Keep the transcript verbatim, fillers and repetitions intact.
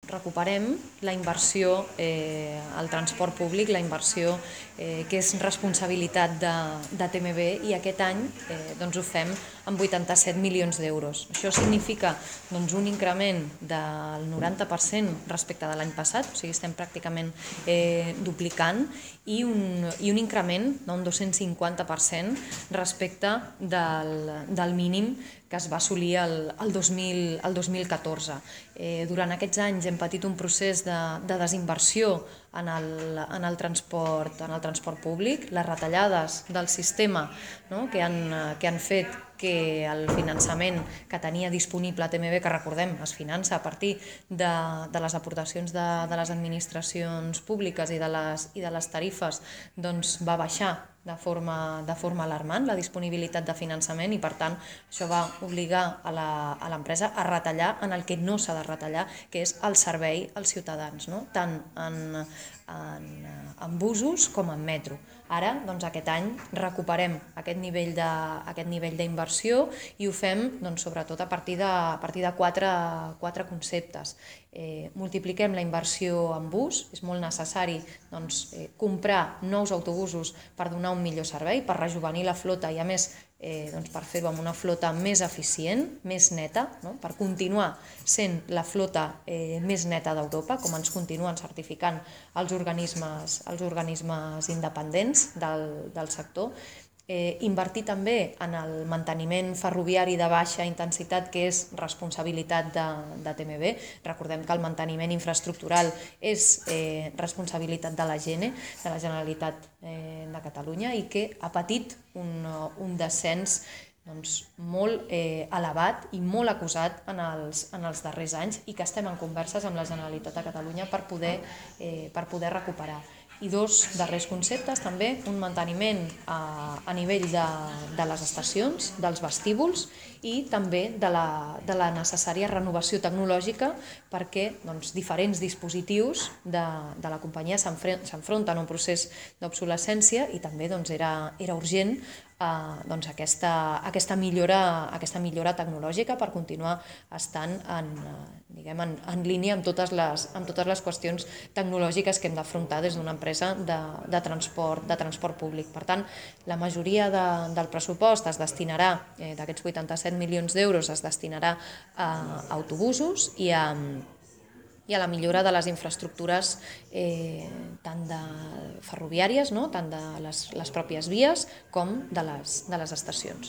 recuperem la inversió eh, al transport públic, la inversió eh, que és responsabilitat de, de T M B, i aquest any eh, doncs ho fem amb vuitanta-set milions d'euros. Això significa doncs, un increment del noranta per cent respecte de l'any passat, o sigui, estem pràcticament eh, duplicant, i un, i un increment d'un dos-cents cinquanta per cent respecte del, del mínim que es va assolir el, el, dos mil, el dos mil catorze. Eh, durant aquests anys hem patit un procés de, de desinversió en el, en, el transport, en el transport públic, les retallades del sistema, no? que, han, que han fet que el finançament que tenia disponible a T M B, que recordem, es finança a partir de, de les aportacions de, de les administracions públiques i de les, i de les tarifes, doncs va baixar de forma, de forma alarmant la disponibilitat de finançament, i per tant això va obligar a l'empresa a retallar en el que no s'ha de retallar, que és el servei als ciutadans, no? tant en, en, en busos com en metro. Ara, doncs, aquest any recuperem aquest nivell de, aquest nivell d'inversió, i ho fem doncs, sobretot a partir de, a partir de quatre, quatre conceptes. Eh, multipliquem la inversió en bus, és molt necessari doncs, eh, comprar nous autobusos per donar un millor servei, per rejovenir la flota i a més eh, doncs, per fer-ho amb una flota més eficient, més neta, no? per continuar sent la flota eh, més neta d'Europa, com ens continuen certificant els organismes, els organismes independents del, del sector. Eh, invertir també en el manteniment ferroviari de baixa intensitat, que és responsabilitat de, de T M B. Recordem que el manteniment infraestructural és eh, responsabilitat de la Gene, de la Generalitat eh, de Catalunya, i que ha patit un, un descens doncs, molt eh, elevat i molt acusat en els, en els darrers anys, i que estem en converses amb la Generalitat de Catalunya per poder, eh, per poder recuperar. I dos darrers conceptes també, un manteniment a, a nivell de, de les estacions, dels vestíbuls, i també de la, de la necessària renovació tecnològica, perquè doncs, diferents dispositius de, de la companyia s'enfronten a un procés d'obsolescència, i també doncs, era, era urgent eh, doncs, aquesta, aquesta, millora, aquesta millora tecnològica per continuar estant en, diguem, en, en línia amb totes, les, amb totes les qüestions tecnològiques que hem d'afrontar des d'una empresa de, de, transport, de transport públic. Per tant, la majoria de, del pressupost es destinarà, eh, d'aquests vuitanta-set milions d'euros, es destinarà a autobusos i a, i a la millora de les infraestructures eh, tant de ferroviàries, no? tant de les, les pròpies vies com de les, de les estacions.